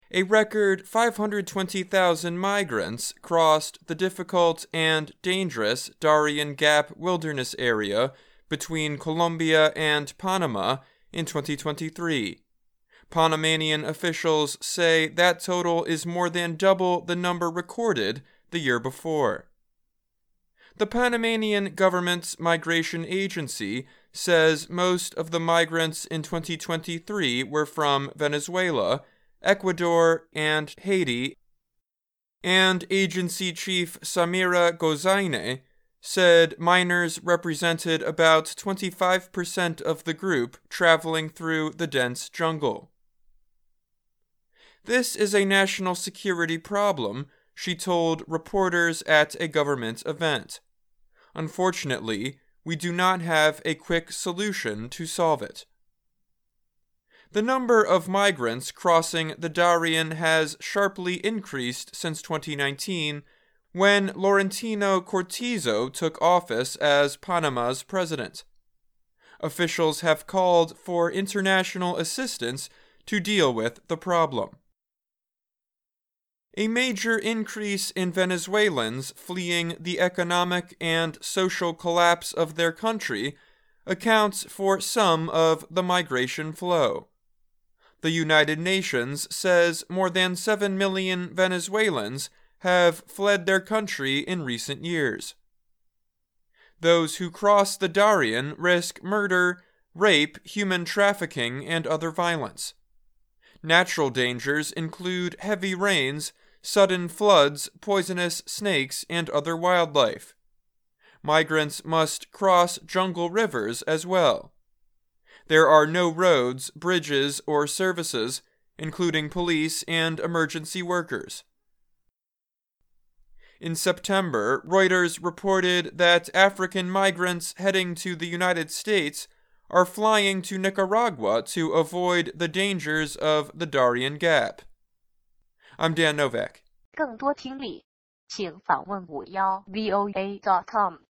A record 520,000 migrants crossed the difficult and dangerous Darien Gap wilderness area between Colombia and Panama in 2023. Panamanian officials say that total is more than double the number recorded the year before. The Panamanian government's migration agency says most of the migrants in 2023 were from Venezuela, Ecuador, and Haiti, and agency chief Samira Gozaine said minors represented about 25% of the group traveling through the dense jungle. This is a national security problem, she told reporters at a government event. Unfortunately, we do not have a quick solution to solve it. The number of migrants crossing the Darien has sharply increased since 2019, when Laurentino Cortizo took office as Panama's president. Officials have called for international assistance to deal with the problem. A major increase in Venezuelans fleeing the economic and social collapse of their country accounts for some of the migration flow. The United Nations says more than 7 million Venezuelans have fled their country in recent years. Those who cross the Darien risk murder, rape, human trafficking, and other violence. Natural dangers include heavy rains, sudden floods, poisonous snakes, and other wildlife. Migrants must cross jungle rivers as well. There are no roads, bridges, or services, including police and emergency workers. In September, Reuters reported that African migrants heading to the United States are flying to Nicaragua to avoid the dangers of the Darien Gap. I'm Dan Novak. 更多听力，请访问51voa.com。